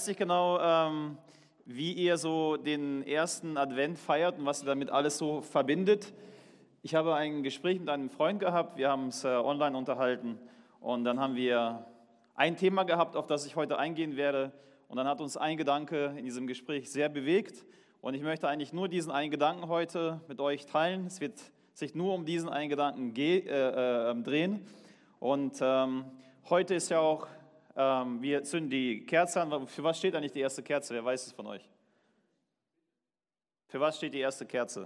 Ich weiß nicht genau, wie ihr so den ersten Advent feiert und was ihr damit alles so verbindet. Ich habe ein Gespräch mit einem Freund gehabt, wir haben uns online unterhalten und dann haben wir ein Thema gehabt, auf das ich heute eingehen werde. Und dann hat uns ein Gedanke in diesem Gespräch sehr bewegt und ich möchte eigentlich nur diesen einen Gedanken heute mit euch teilen. Es wird sich nur um diesen einen Gedanken drehen und heute ist ja auch wir zünden die Kerze an. Für was steht eigentlich die erste Kerze? Wer weiß es von euch? Für was steht die erste Kerze?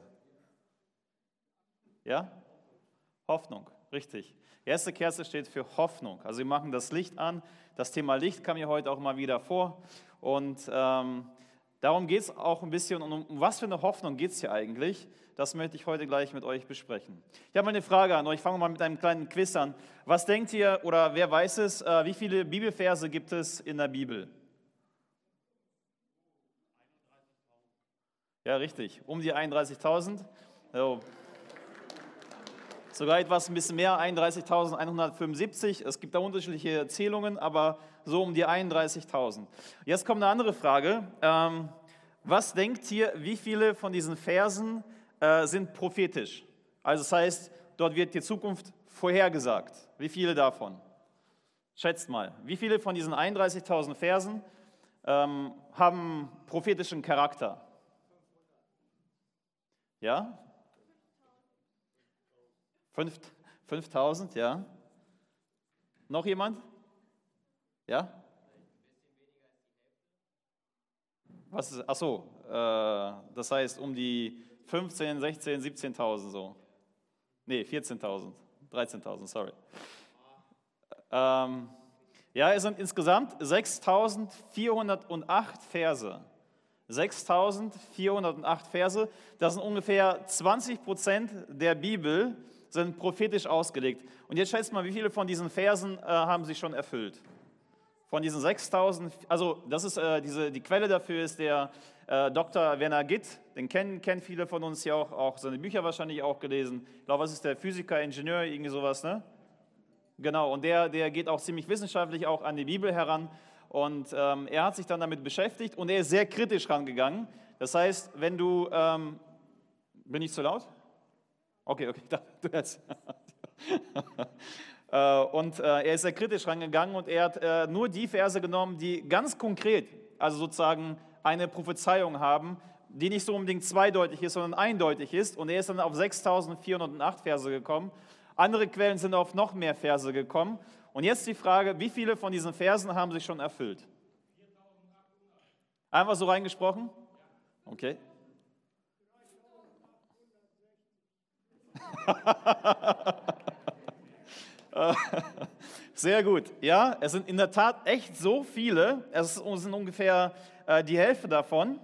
Ja? Hoffnung, richtig. Die erste Kerze steht für Hoffnung. Also wir machen das Licht an. Das Thema Licht kam hier heute auch mal wieder vor. Und darum geht es auch ein bisschen. Und um was für eine Hoffnung geht es hier eigentlich? Das möchte ich heute gleich mit euch besprechen. Ich habe mal eine Frage an euch. Ich fange mal mit einem kleinen Quiz an. Was denkt ihr oder wer weiß es, wie viele Bibelverse gibt es in der Bibel? Ja, richtig. Um die 31.000. So. Sogar etwas ein bisschen mehr, 31.175. Es gibt da unterschiedliche Erzählungen, aber so um die 31.000. Jetzt kommt eine andere Frage. Was denkt ihr, wie viele von diesen Versen sind prophetisch? Also das heißt, dort wird die Zukunft vorhergesagt. Wie viele davon? Schätzt mal, wie viele von diesen 31.000 Versen haben prophetischen Charakter? Ja? 5.000, ja. Noch jemand? Ja? Was ist, ach so, das heißt um die 15, 16, 17.000 so. Nee, 14.000, 13.000, sorry. Ja, es sind insgesamt 6.408 Verse. 6.408 Verse, das sind ungefähr 20% der Bibel, sind prophetisch ausgelegt. Und jetzt schätzt mal, wie viele von diesen Versen haben sich schon erfüllt? Von diesen 6.000, also das ist die Quelle dafür ist der Dr. Werner Gitt, den kennen viele von uns ja auch seine Bücher wahrscheinlich auch gelesen. Ich glaube, was ist der Physiker, Ingenieur, irgendwie sowas, ne? Genau, und der geht auch ziemlich wissenschaftlich auch an die Bibel heran und er hat sich dann damit beschäftigt und er ist sehr kritisch rangegangen. Das heißt, wenn du, bin ich zu laut? Okay, du jetzt. Und er ist sehr kritisch rangegangen und er hat nur die Verse genommen, die ganz konkret, also sozusagen eine Prophezeiung haben, die nicht so unbedingt zweideutig ist, sondern eindeutig ist. Und er ist dann auf 6.408 Verse gekommen. Andere Quellen sind auf noch mehr Verse gekommen. Und jetzt die Frage, wie viele von diesen Versen haben sich schon erfüllt? 4.800. Einfach so reingesprochen? Okay. Sehr gut. Ja, es sind in der Tat echt so viele. Es sind ungefähr die Hälfte davon.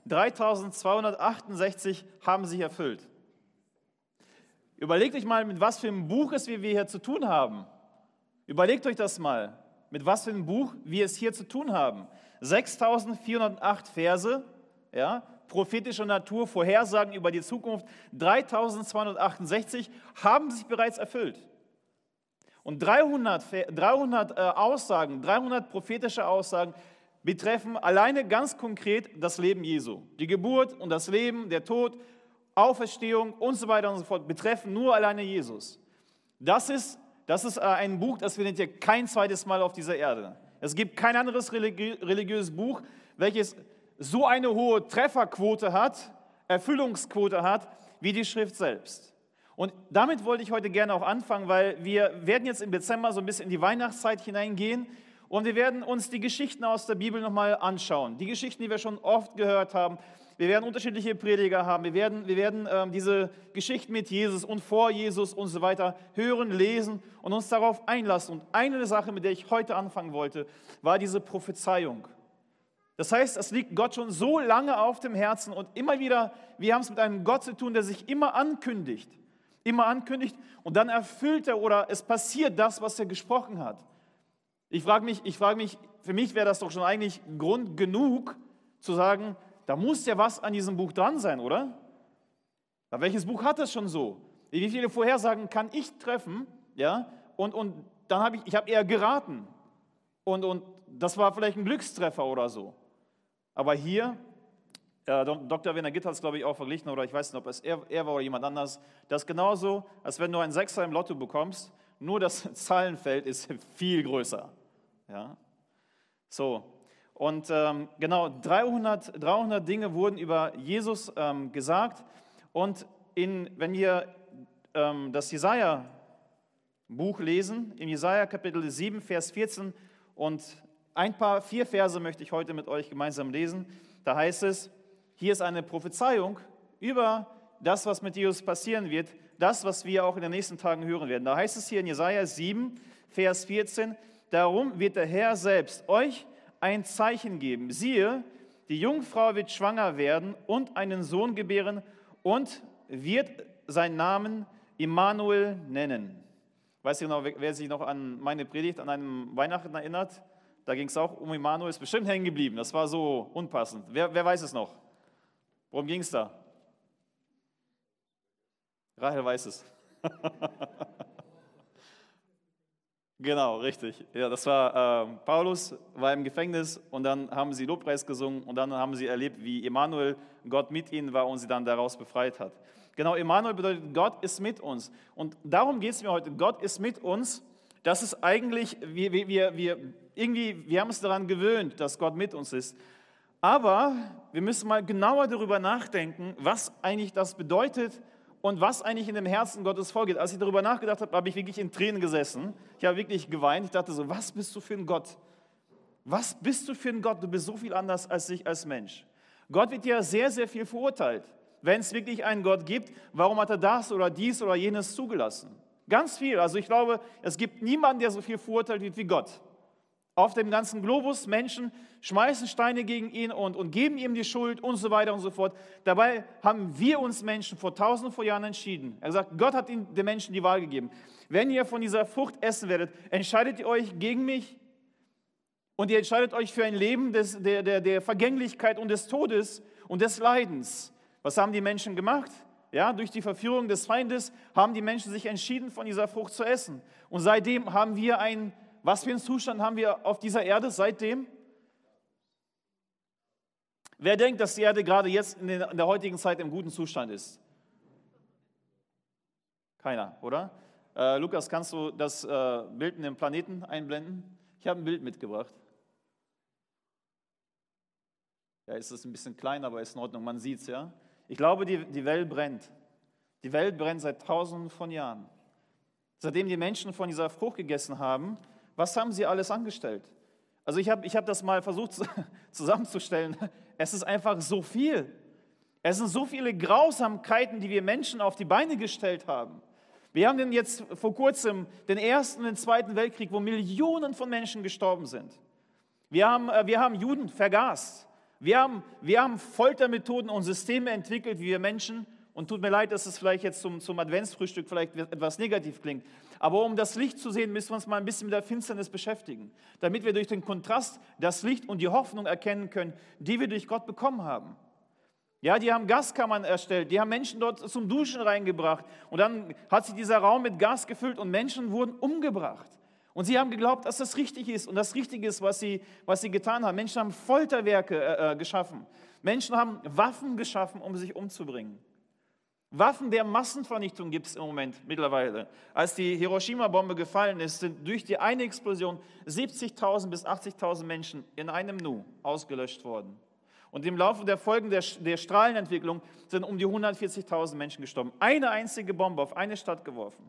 3.268 haben sich erfüllt. Überlegt euch mal, mit was für einem Buch es wir hier zu tun haben. Überlegt euch das mal, mit was für einem Buch wir es hier zu tun haben. 6.408 Verse, ja, prophetischer Natur, Vorhersagen über die Zukunft, 3.268 haben sich bereits erfüllt. Und 300 Aussagen, 300 prophetische Aussagen betreffen alleine ganz konkret das Leben Jesu. Die Geburt und das Leben, der Tod, Auferstehung und so weiter und so fort betreffen nur alleine Jesus. Das ist ein Buch, das findet ihr kein zweites Mal auf dieser Erde. Es gibt kein anderes religiöses Buch, welches so eine hohe Trefferquote hat, Erfüllungsquote hat, wie die Schrift selbst. Und damit wollte ich heute gerne auch anfangen, weil wir werden jetzt im Dezember so ein bisschen in die Weihnachtszeit hineingehen und wir werden uns die Geschichten aus der Bibel nochmal anschauen. Die Geschichten, die wir schon oft gehört haben. Wir werden unterschiedliche Prediger haben. Wir werden diese Geschichten mit Jesus und vor Jesus und so weiter hören, lesen und uns darauf einlassen. Und eine Sache, mit der ich heute anfangen wollte, war diese Prophezeiung. Das heißt, es liegt Gott schon so lange auf dem Herzen und immer wieder, wir haben es mit einem Gott zu tun, der sich immer ankündigt und dann erfüllt er oder es passiert das, was er gesprochen hat. Ich frage mich, für mich wäre das doch schon eigentlich Grund genug zu sagen, da muss ja was an diesem Buch dran sein, oder? Aber welches Buch hat es schon so? Wie viele Vorhersagen kann ich treffen? Ja? Und dann habe ich eher geraten. Und das war vielleicht ein Glückstreffer oder so. Aber hier, Dr. Werner Gitt hat es, glaube ich, auch verglichen, oder ich weiß nicht, ob es er war oder jemand anders, das ist genauso, als wenn du einen Sechser im Lotto bekommst, nur das Zahlenfeld ist viel größer. Ja? So, und genau, 300 Dinge wurden über Jesus gesagt. Und wenn wir das Jesaja-Buch lesen, im Jesaja Kapitel 7, Vers 14, und 4 Verse möchte ich heute mit euch gemeinsam lesen, da heißt es, hier ist eine Prophezeiung über das, was mit Jesus passieren wird, das, was wir auch in den nächsten Tagen hören werden. Da heißt es hier in Jesaja 7, Vers 14, darum wird der Herr selbst euch ein Zeichen geben. Siehe, die Jungfrau wird schwanger werden und einen Sohn gebären und wird seinen Namen Immanuel nennen. Weißt du genau, wer sich noch an meine Predigt an einem Weihnachten erinnert? Da ging es auch um Immanuel, ist bestimmt hängen geblieben. Das war so unpassend. Wer weiß es noch? Worum ging es da? Rahel weiß es. Genau, richtig. Ja, das war Paulus, war im Gefängnis und dann haben sie Lobpreis gesungen und dann haben sie erlebt, wie Immanuel, Gott mit ihnen war und sie dann daraus befreit hat. Genau, Immanuel bedeutet, Gott ist mit uns. Und darum geht es mir heute. Gott ist mit uns. Das ist eigentlich, wir haben es daran gewöhnt, dass Gott mit uns ist. Aber wir müssen mal genauer darüber nachdenken, was eigentlich das bedeutet und was eigentlich in dem Herzen Gottes vorgeht. Als ich darüber nachgedacht habe, habe ich wirklich in Tränen gesessen. Ich habe wirklich geweint. Ich dachte so, was bist du für ein Gott? Was bist du für ein Gott? Du bist so viel anders als ich als Mensch. Gott wird ja sehr, sehr viel verurteilt. Wenn es wirklich einen Gott gibt, warum hat er das oder dies oder jenes zugelassen? Ganz viel. Also ich glaube, es gibt niemanden, der so viel verurteilt wird wie Gott. Auf dem ganzen Globus Menschen schmeißen Steine gegen ihn und geben ihm die Schuld und so weiter und so fort. Dabei haben wir uns Menschen vor tausenden von Jahren entschieden. Er sagt, Gott hat den Menschen die Wahl gegeben. Wenn ihr von dieser Frucht essen werdet, entscheidet ihr euch gegen mich und ihr entscheidet euch für ein Leben der Vergänglichkeit und des Todes und des Leidens. Was haben die Menschen gemacht? Ja, durch die Verführung des Feindes haben die Menschen sich entschieden, von dieser Frucht zu essen. Und seitdem haben wir was für einen Zustand haben wir auf dieser Erde seitdem? Wer denkt, dass die Erde gerade jetzt in der heutigen Zeit im guten Zustand ist? Keiner, oder? Lukas, kannst du das Bild in den Planeten einblenden? Ich habe ein Bild mitgebracht. Ja, es ist ein bisschen klein, aber ist in Ordnung, man sieht es, ja. Ich glaube, die Welt brennt. Die Welt brennt seit Tausenden von Jahren. Seitdem die Menschen von dieser Frucht gegessen haben, was haben sie alles angestellt? Also ich hab das mal versucht zusammenzustellen. Es ist einfach so viel. Es sind so viele Grausamkeiten, die wir Menschen auf die Beine gestellt haben. Wir haben jetzt vor kurzem den Ersten und den Zweiten Weltkrieg, wo Millionen von Menschen gestorben sind. Wir haben Juden vergast. Wir haben Foltermethoden und Systeme entwickelt, wie wir Menschen, und tut mir leid, dass es vielleicht jetzt zum Adventsfrühstück vielleicht etwas negativ klingt, aber um das Licht zu sehen, müssen wir uns mal ein bisschen mit der Finsternis beschäftigen, damit wir durch den Kontrast das Licht und die Hoffnung erkennen können, die wir durch Gott bekommen haben. Ja, die haben Gaskammern erstellt, die haben Menschen dort zum Duschen reingebracht und dann hat sich dieser Raum mit Gas gefüllt und Menschen wurden umgebracht. Und sie haben geglaubt, dass das richtig ist und das Richtige ist, was sie getan haben. Menschen haben Folterwerke geschaffen. Menschen haben Waffen geschaffen, um sich umzubringen. Waffen der Massenvernichtung gibt es im Moment mittlerweile. Als die Hiroshima-Bombe gefallen ist, sind durch die eine Explosion 70.000 bis 80.000 Menschen in einem Nu ausgelöscht worden. Und im Laufe der Folgen der Strahlenentwicklung sind um die 140.000 Menschen gestorben. Eine einzige Bombe auf eine Stadt geworfen.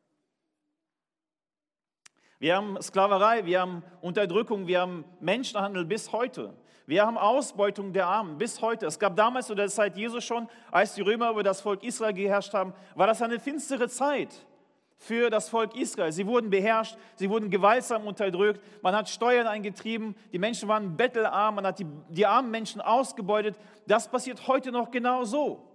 Wir haben Sklaverei, wir haben Unterdrückung, wir haben Menschenhandel bis heute. Wir haben Ausbeutung der Armen bis heute. Es gab damals zu der Zeit Jesus schon, als die Römer über das Volk Israel geherrscht haben, war das eine finstere Zeit für das Volk Israel. Sie wurden beherrscht, sie wurden gewaltsam unterdrückt, man hat Steuern eingetrieben, die Menschen waren bettelarm, man hat die armen Menschen ausgebeutet. Das passiert heute noch genau so.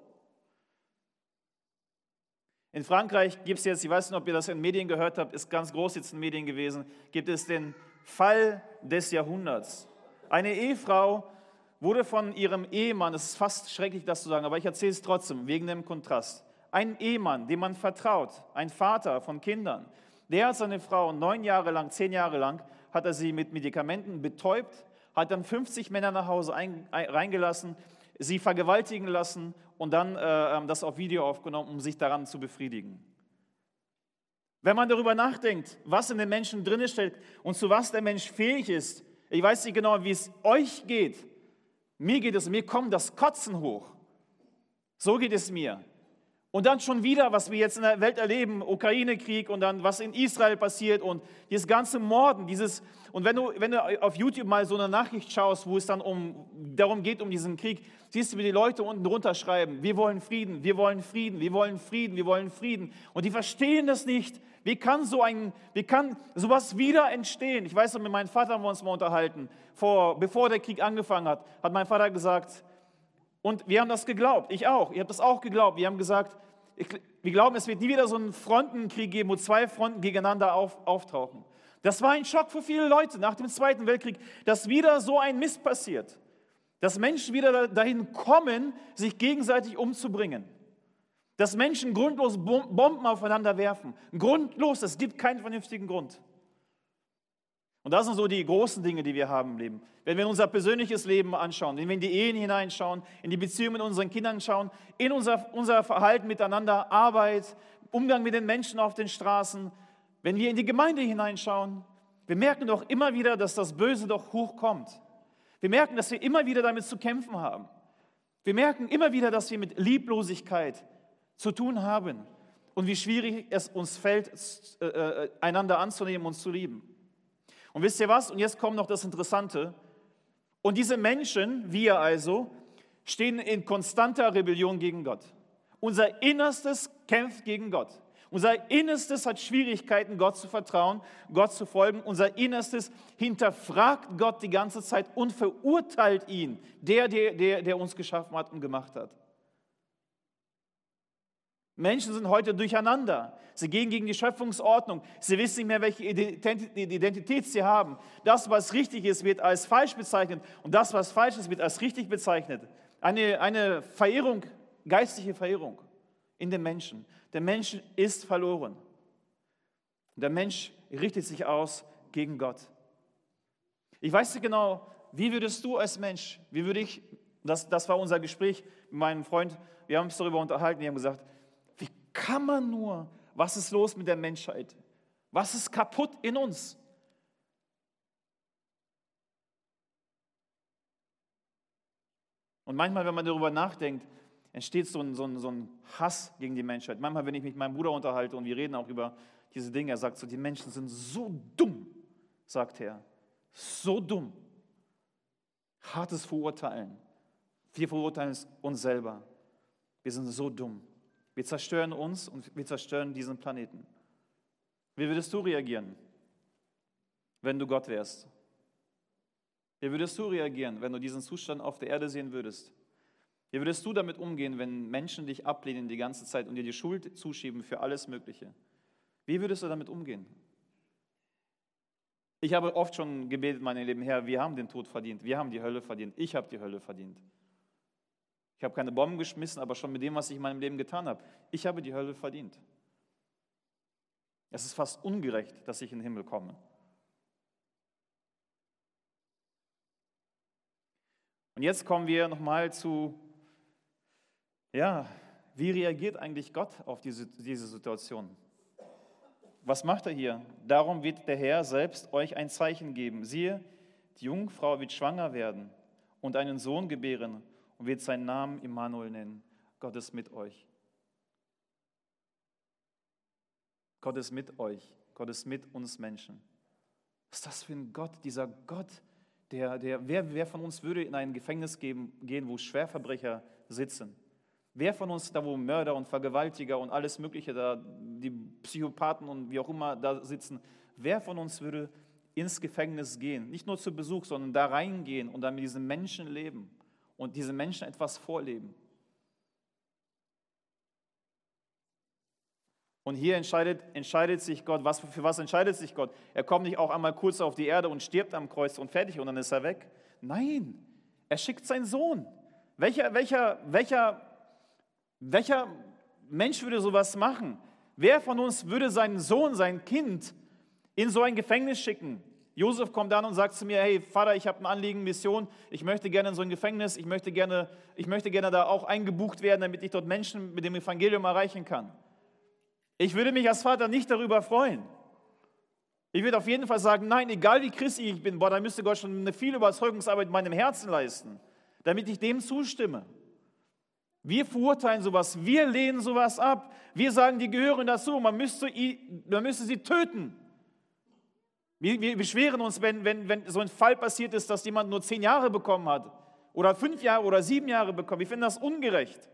In Frankreich gibt es jetzt, ich weiß nicht, ob ihr das in Medien gehört habt, ist ganz groß jetzt in Medien gewesen, gibt es den Fall des Jahrhunderts. Eine Ehefrau wurde von ihrem Ehemann, es ist fast schrecklich, das zu sagen, aber ich erzähle es trotzdem, wegen dem Kontrast. Ein Ehemann, dem man vertraut, ein Vater von Kindern, der hat seine Frau 9 Jahre lang, 10 Jahre lang, hat er sie mit Medikamenten betäubt, hat dann 50 Männer nach Hause reingelassen, sie vergewaltigen lassen und dann das auf Video aufgenommen, um sich daran zu befriedigen. Wenn man darüber nachdenkt, was in den Menschen drin steckt und zu was der Mensch fähig ist, ich weiß nicht genau, wie es euch geht. Mir kommt das Kotzen hoch. So geht es mir. Und dann schon wieder, was wir jetzt in der Welt erleben, Ukraine-Krieg und dann was in Israel passiert und dieses ganze Morden, und wenn du auf YouTube mal so eine Nachricht schaust, wo es dann darum geht, um diesen Krieg, siehst du, wie die Leute unten drunter schreiben, wir wollen Frieden, wir wollen Frieden, wir wollen Frieden, wir wollen Frieden. Und die verstehen das nicht. Wie kann sowas wieder entstehen? Ich weiß noch, mit meinem Vater haben wir uns mal unterhalten, bevor der Krieg angefangen hat mein Vater gesagt, und wir haben das geglaubt, ich auch, ihr habt das auch geglaubt, wir haben gesagt, wir glauben, es wird nie wieder so einen Frontenkrieg geben, wo zwei Fronten gegeneinander auftauchen. Das war ein Schock für viele Leute nach dem Zweiten Weltkrieg, dass wieder so ein Mist passiert, dass Menschen wieder dahin kommen, sich gegenseitig umzubringen. Dass Menschen grundlos Bomben aufeinander werfen. Grundlos, es gibt keinen vernünftigen Grund. Und das sind so die großen Dinge, die wir haben im Leben. Wenn wir unser persönliches Leben anschauen, wenn wir in die Ehen hineinschauen, in die Beziehungen mit unseren Kindern schauen, in unser Verhalten miteinander, Arbeit, Umgang mit den Menschen auf den Straßen, wenn wir in die Gemeinde hineinschauen, wir merken doch immer wieder, dass das Böse doch hochkommt. Wir merken, dass wir immer wieder damit zu kämpfen haben. Wir merken immer wieder, dass wir mit Lieblosigkeit zu tun haben und wie schwierig es uns fällt, einander anzunehmen und zu lieben. Und wisst ihr was? Und jetzt kommt noch das Interessante. Und diese Menschen, wir also, stehen in konstanter Rebellion gegen Gott. Unser Innerstes kämpft gegen Gott. Unser Innerstes hat Schwierigkeiten, Gott zu vertrauen, Gott zu folgen. Unser Innerstes hinterfragt Gott die ganze Zeit und verurteilt ihn, der uns geschaffen hat und gemacht hat. Menschen sind heute durcheinander. Sie gehen gegen die Schöpfungsordnung. Sie wissen nicht mehr, welche Identität sie haben. Das, was richtig ist, wird als falsch bezeichnet. Und das, was falsch ist, wird als richtig bezeichnet. Eine Verehrung, geistliche Verehrung in den Menschen. Der Mensch ist verloren. Der Mensch richtet sich aus gegen Gott. Ich weiß nicht genau, wie würdest du als Mensch, das war unser Gespräch mit meinem Freund, wir haben uns darüber unterhalten, wir haben gesagt, wie kann man nur, was ist los mit der Menschheit? Was ist kaputt in uns? Und manchmal, wenn man darüber nachdenkt, entsteht so ein Hass gegen die Menschheit. Manchmal, wenn ich mich mit meinem Bruder unterhalte und wir reden auch über diese Dinge, er sagt so, die Menschen sind so dumm, sagt er. So dumm. Hartes Verurteilen. Wir verurteilen uns selber. Wir sind so dumm. Wir zerstören uns und wir zerstören diesen Planeten. Wie würdest du reagieren, wenn du Gott wärst? Wie würdest du reagieren, wenn du diesen Zustand auf der Erde sehen würdest? Wie würdest du damit umgehen, wenn Menschen dich ablehnen die ganze Zeit und dir die Schuld zuschieben für alles Mögliche? Wie würdest du damit umgehen? Ich habe oft schon gebetet, mein Leben, Herr, wir haben den Tod verdient, wir haben die Hölle verdient, ich habe die Hölle verdient. Ich habe keine Bomben geschmissen, aber schon mit dem, was ich in meinem Leben getan habe, ich habe die Hölle verdient. Es ist fast ungerecht, dass ich in den Himmel komme. Und jetzt kommen wir nochmal zu, wie reagiert eigentlich Gott auf diese Situation? Was macht er hier? Darum wird der Herr selbst euch ein Zeichen geben. Siehe, die Jungfrau wird schwanger werden und einen Sohn gebären und wird seinen Namen Immanuel nennen. Gott ist mit euch. Gott ist mit euch. Gott ist mit uns Menschen. Was ist das für ein Gott? Dieser Gott, wer von uns würde in ein Gefängnis gehen, wo Schwerverbrecher sitzen? Wer von uns, da wo Mörder und Vergewaltiger und alles Mögliche, da die Psychopathen und wie auch immer da sitzen, wer von uns würde ins Gefängnis gehen? Nicht nur zu Besuch, sondern da reingehen und dann mit diesen Menschen leben und diesen Menschen etwas vorleben. Und hier entscheidet sich Gott, für was entscheidet sich Gott? Er kommt nicht auch einmal kurz auf die Erde und stirbt am Kreuz und fertig und dann ist er weg. Nein, er schickt seinen Sohn. Welcher Mensch würde sowas machen? Wer von uns würde seinen Sohn, sein Kind in so ein Gefängnis schicken? Josef kommt dann und sagt zu mir, hey Vater, ich habe ein Anliegen, Mission, ich möchte gerne in so ein Gefängnis, ich möchte gerne da auch eingebucht werden, damit ich dort Menschen mit dem Evangelium erreichen kann. Ich würde mich als Vater nicht darüber freuen. Ich würde auf jeden Fall sagen, nein, egal wie christlich ich bin, da müsste Gott schon eine viel Überzeugungsarbeit in meinem Herzen leisten, damit ich dem zustimme. Wir verurteilen sowas, wir lehnen sowas ab, wir sagen, die gehören dazu, man müsste sie töten. Wir beschweren uns, wenn so ein Fall passiert ist, dass jemand nur 10 Jahre bekommen hat oder 5 Jahre oder 7 Jahre bekommen. Wir finden das ungerecht.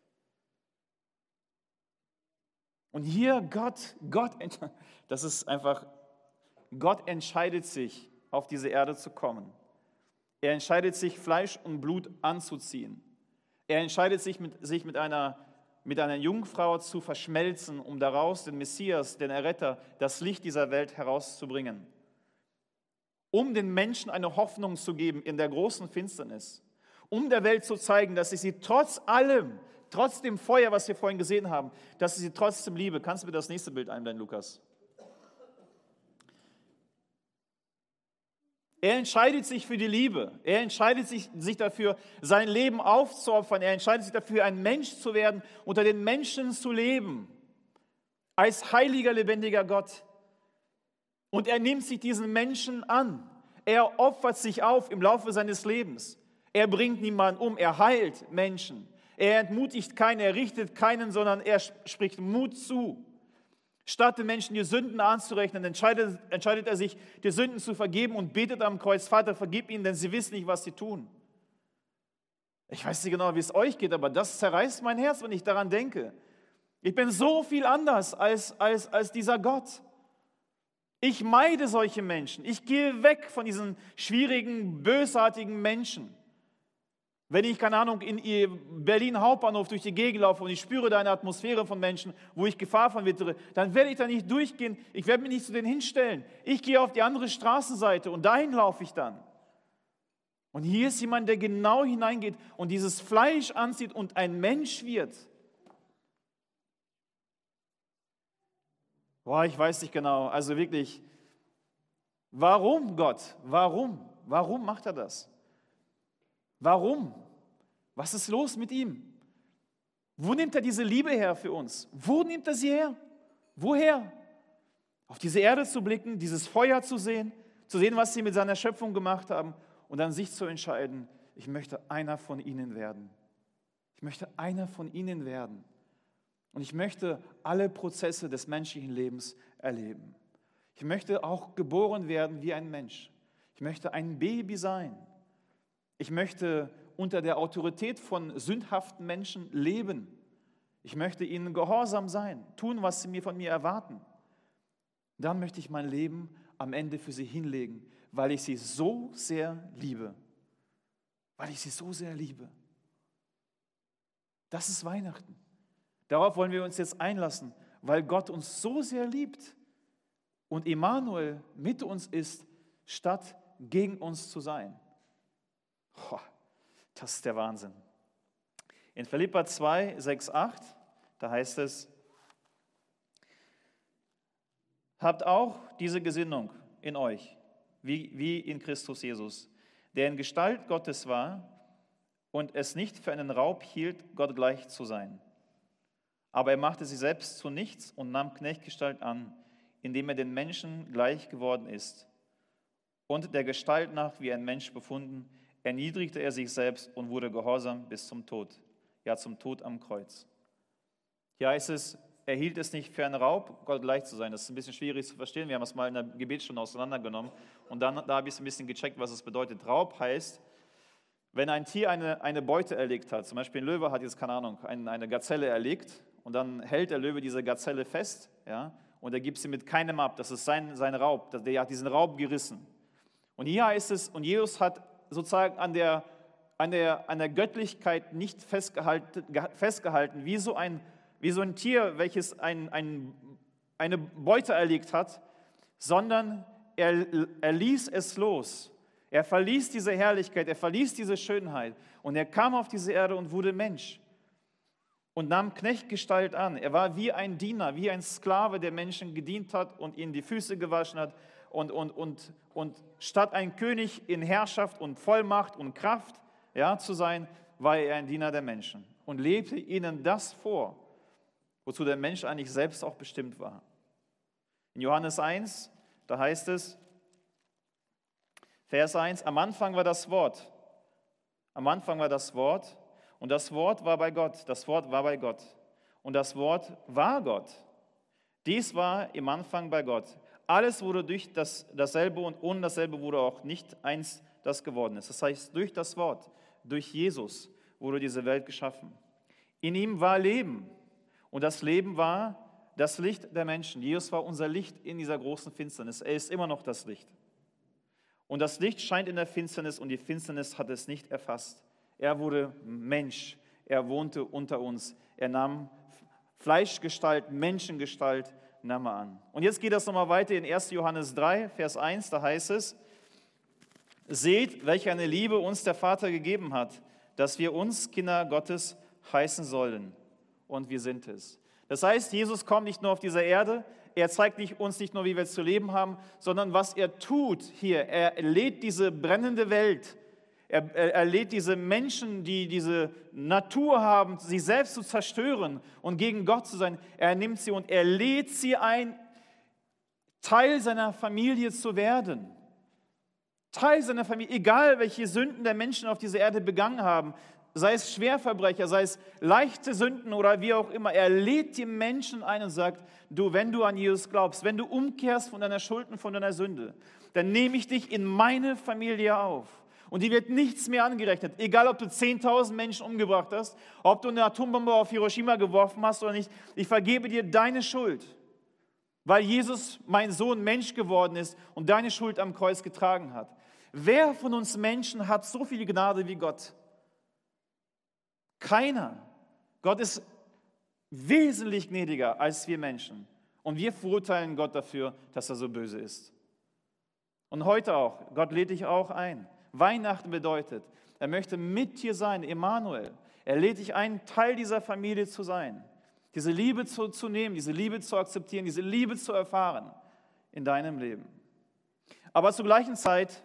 Und hier das ist einfach, Gott entscheidet sich, auf diese Erde zu kommen. Er entscheidet sich, Fleisch und Blut anzuziehen. Er entscheidet sich, mit einer Jungfrau zu verschmelzen, um daraus den Messias, den Erretter, das Licht dieser Welt herauszubringen. Um den Menschen eine Hoffnung zu geben in der großen Finsternis. Um der Welt zu zeigen, dass ich sie trotz allem, trotz dem Feuer, was wir vorhin gesehen haben, dass ich sie trotzdem liebe. Kannst du mir das nächste Bild einblenden, Lukas? Er entscheidet sich für die Liebe. Er entscheidet sich dafür, sein Leben aufzuopfern. Er entscheidet sich dafür, ein Mensch zu werden, unter den Menschen zu leben. Als heiliger, lebendiger Gott. Und er nimmt sich diesen Menschen an. Er opfert sich auf im Laufe seines Lebens. Er bringt niemanden um, er heilt Menschen. Er entmutigt keinen, er richtet keinen, sondern er spricht Mut zu. Statt den Menschen die Sünden anzurechnen, entscheidet er sich, die Sünden zu vergeben und betet am Kreuz, Vater, vergib ihnen, denn sie wissen nicht, was sie tun. Ich weiß nicht genau, wie es euch geht, aber das zerreißt mein Herz, wenn ich daran denke. Ich bin so viel anders als dieser Gott. Ich meide solche Menschen. Ich gehe weg von diesen schwierigen, bösartigen Menschen. Wenn ich, keine Ahnung, in Berlin Hauptbahnhof durch die Gegend laufe und ich spüre da eine Atmosphäre von Menschen, wo ich Gefahr von wittere, dann werde ich da nicht durchgehen. Ich werde mich nicht zu denen hinstellen. Ich gehe auf die andere Straßenseite und dahin laufe ich dann. Und hier ist jemand, der genau hineingeht und dieses Fleisch anzieht und ein Mensch wird. Boah, ich weiß nicht genau. Also wirklich, warum Gott? Warum? Warum macht er das? Warum? Was ist los mit ihm? Wo nimmt er diese Liebe her für uns? Wo nimmt er sie her? Woher? Auf diese Erde zu blicken, dieses Feuer zu sehen, was sie mit seiner Schöpfung gemacht haben und dann sich zu entscheiden, ich möchte einer von ihnen werden. Ich möchte einer von ihnen werden. Und ich möchte alle Prozesse des menschlichen Lebens erleben. Ich möchte auch geboren werden wie ein Mensch. Ich möchte ein Baby sein. Ich möchte unter der Autorität von sündhaften Menschen leben. Ich möchte ihnen gehorsam sein, tun, was sie von mir erwarten. Dann möchte ich mein Leben am Ende für sie hinlegen, weil ich sie so sehr liebe. Weil ich sie so sehr liebe. Das ist Weihnachten. Darauf wollen wir uns jetzt einlassen, weil Gott uns so sehr liebt und Emmanuel mit uns ist, statt gegen uns zu sein. Das ist der Wahnsinn. In Philipper 2, 6, 8, da heißt es, habt auch diese Gesinnung in euch, wie in Christus Jesus, der in Gestalt Gottes war und es nicht für einen Raub hielt, Gott gleich zu sein. Aber er machte sich selbst zu nichts und nahm Knechtgestalt an, indem er den Menschen gleich geworden ist. Und der Gestalt nach, wie ein Mensch befunden, erniedrigte er sich selbst und wurde gehorsam bis zum Tod, ja zum Tod am Kreuz. Hier heißt es, er hielt es nicht für einen Raub, Gott gleich zu sein. Das ist ein bisschen schwierig zu verstehen. Wir haben es mal in der Gebetsstunde auseinandergenommen und da habe ich es ein bisschen gecheckt, was es bedeutet. Raub heißt, wenn ein Tier eine Beute erlegt hat, zum Beispiel ein Löwe hat jetzt, keine Ahnung, eine Gazelle erlegt und dann hält der Löwe diese Gazelle fest, ja, und er gibt sie mit keinem ab. Das ist sein Raub, der hat diesen Raub gerissen. Und hier heißt es, und Jesus hat sozusagen an der Göttlichkeit nicht festgehalten, wie so ein Tier, welches eine Beute erlegt hat, sondern er ließ es los. Er verließ diese Herrlichkeit, er verließ diese Schönheit und er kam auf diese Erde und wurde Mensch und nahm Knechtgestalt an. Er war wie ein Diener, wie ein Sklave, der Menschen gedient hat und ihnen die Füße gewaschen hat und statt ein König in Herrschaft und Vollmacht und Kraft zu sein, war er ein Diener der Menschen und lebte ihnen das vor, wozu der Mensch eigentlich selbst auch bestimmt war. In Johannes 1, da heißt es, Vers 1, am Anfang war das Wort. Am Anfang war das Wort und das Wort war bei Gott. Das Wort war bei Gott und das Wort war Gott. Dies war im Anfang bei Gott. Alles wurde durch dasselbe und ohne dasselbe wurde auch nicht eins, das geworden ist. Das heißt, durch das Wort, durch Jesus wurde diese Welt geschaffen. In ihm war Leben und das Leben war das Licht der Menschen. Jesus war unser Licht in dieser großen Finsternis. Er ist immer noch das Licht. Und das Licht scheint in der Finsternis und die Finsternis hat es nicht erfasst. Er wurde Mensch, er wohnte unter uns, er nahm Fleischgestalt, Menschengestalt, nahm er an. Und jetzt geht das nochmal weiter in 1. Johannes 3, Vers 1, da heißt es, seht, welche eine Liebe uns der Vater gegeben hat, dass wir uns Kinder Gottes heißen sollen. Und wir sind es. Das heißt, Jesus kommt nicht nur auf dieser Erde, er zeigt uns nicht nur, wie wir zu leben haben, sondern was er tut hier. Er lädt diese brennende Welt, er lädt diese Menschen, die diese Natur haben, sich selbst zu zerstören und gegen Gott zu sein. Er nimmt sie und er lädt sie ein, Teil seiner Familie zu werden. Teil seiner Familie, egal welche Sünden der Menschen auf dieser Erde begangen haben, sei es Schwerverbrecher, sei es leichte Sünden oder wie auch immer. Er lädt die Menschen ein und sagt, du, wenn du an Jesus glaubst, wenn du umkehrst von deiner Schuld und von deiner Sünde, dann nehme ich dich in meine Familie auf. Und dir wird nichts mehr angerechnet. Egal, ob du 10.000 Menschen umgebracht hast, ob du eine Atombombe auf Hiroshima geworfen hast oder nicht, ich vergebe dir deine Schuld, weil Jesus, mein Sohn, Mensch geworden ist und deine Schuld am Kreuz getragen hat. Wer von uns Menschen hat so viel Gnade wie Gott? Keiner. Gott ist wesentlich gnädiger als wir Menschen. Und wir verurteilen Gott dafür, dass er so böse ist. Und heute auch. Gott lädt dich auch ein. Weihnachten bedeutet, er möchte mit dir sein, Emmanuel. Er lädt dich ein, Teil dieser Familie zu sein. Diese Liebe zu nehmen, diese Liebe zu akzeptieren, diese Liebe zu erfahren in deinem Leben. Aber zur gleichen Zeit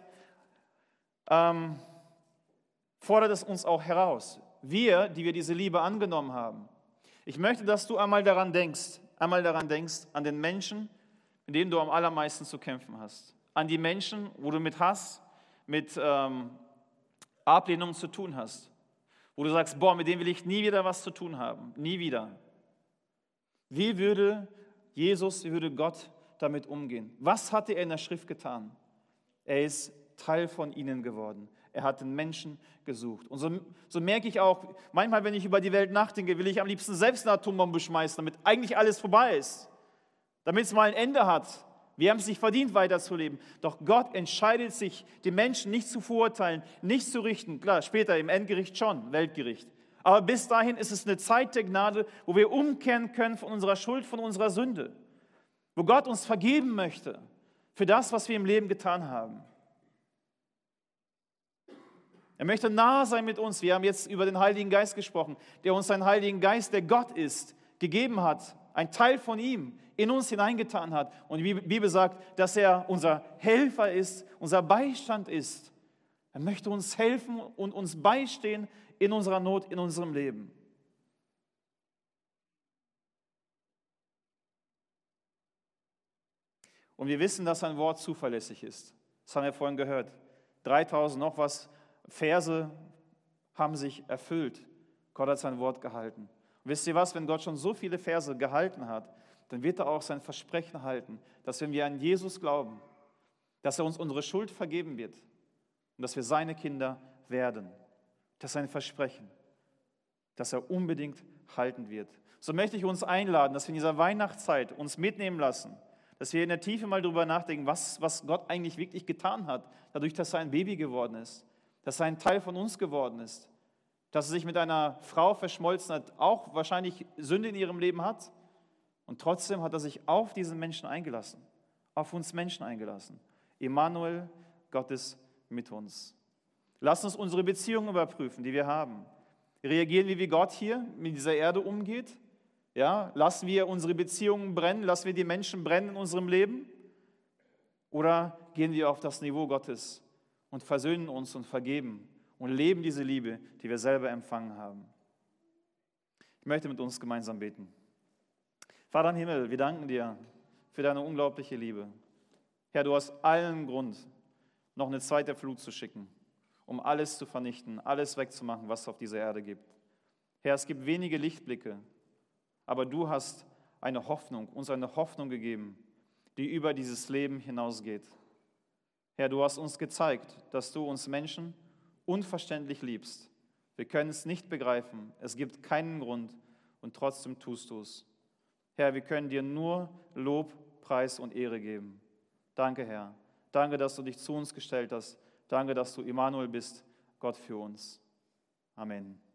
fordert es uns auch heraus. Wir, die wir diese Liebe angenommen haben. Ich möchte, dass du einmal daran denkst, an den Menschen, mit denen du am allermeisten zu kämpfen hast. An die Menschen, wo du mit Hass, mit Ablehnung zu tun hast. Wo du sagst, boah, mit denen will ich nie wieder was zu tun haben. Nie wieder. Wie würde Gott damit umgehen? Was hatte er in der Schrift getan? Er ist Teil von ihnen geworden. Er hat den Menschen gesucht. Und so merke ich auch, manchmal, wenn ich über die Welt nachdenke, will ich am liebsten selbst eine Atombombe schmeißen, damit eigentlich alles vorbei ist. Damit es mal ein Ende hat. Wir haben es nicht verdient, weiterzuleben. Doch Gott entscheidet sich, die Menschen nicht zu verurteilen, nicht zu richten. Klar, später im Endgericht schon, Weltgericht. Aber bis dahin ist es eine Zeit der Gnade, wo wir umkehren können von unserer Schuld, von unserer Sünde. Wo Gott uns vergeben möchte für das, was wir im Leben getan haben. Er möchte nah sein mit uns. Wir haben jetzt über den Heiligen Geist gesprochen, der uns seinen Heiligen Geist, der Gott ist, gegeben hat. Ein Teil von ihm in uns hineingetan hat. Und die Bibel sagt, dass er unser Helfer ist, unser Beistand ist. Er möchte uns helfen und uns beistehen in unserer Not, in unserem Leben. Und wir wissen, dass sein Wort zuverlässig ist. Das haben wir vorhin gehört. 3000 noch was Verse haben sich erfüllt. Gott hat sein Wort gehalten. Und wisst ihr was, wenn Gott schon so viele Verse gehalten hat, dann wird er auch sein Versprechen halten, dass wenn wir an Jesus glauben, dass er uns unsere Schuld vergeben wird und dass wir seine Kinder werden. Das ist ein Versprechen, das er unbedingt halten wird. So möchte ich uns einladen, dass wir in dieser Weihnachtszeit uns mitnehmen lassen, dass wir in der Tiefe mal darüber nachdenken, was Gott eigentlich wirklich getan hat, dadurch, dass er ein Baby geworden ist, dass er ein Teil von uns geworden ist, dass er sich mit einer Frau verschmolzen hat, auch wahrscheinlich Sünde in ihrem Leben hat. Und trotzdem hat er sich auf diesen Menschen eingelassen, auf uns Menschen eingelassen. Emmanuel, Gott ist mit uns. Lass uns unsere Beziehungen überprüfen, die wir haben. Reagieren wir, wie Gott hier mit dieser Erde umgeht? Ja, lassen wir unsere Beziehungen brennen, lassen wir die Menschen brennen in unserem Leben? Oder gehen wir auf das Niveau Gottes und versöhnen uns und vergeben und leben diese Liebe, die wir selber empfangen haben? Ich möchte mit uns gemeinsam beten. Vater im Himmel, wir danken dir für deine unglaubliche Liebe. Herr, du hast allen Grund, noch eine zweite Flut zu schicken, um alles zu vernichten, alles wegzumachen, was es auf dieser Erde gibt. Herr, es gibt wenige Lichtblicke, aber du hast uns eine Hoffnung gegeben, die über dieses Leben hinausgeht. Herr, du hast uns gezeigt, dass du uns Menschen unverständlich liebst. Wir können es nicht begreifen, es gibt keinen Grund und trotzdem tust du es. Herr, wir können dir nur Lob, Preis und Ehre geben. Danke, Herr. Danke, dass du dich zu uns gestellt hast. Danke, dass du Immanuel bist, Gott für uns. Amen.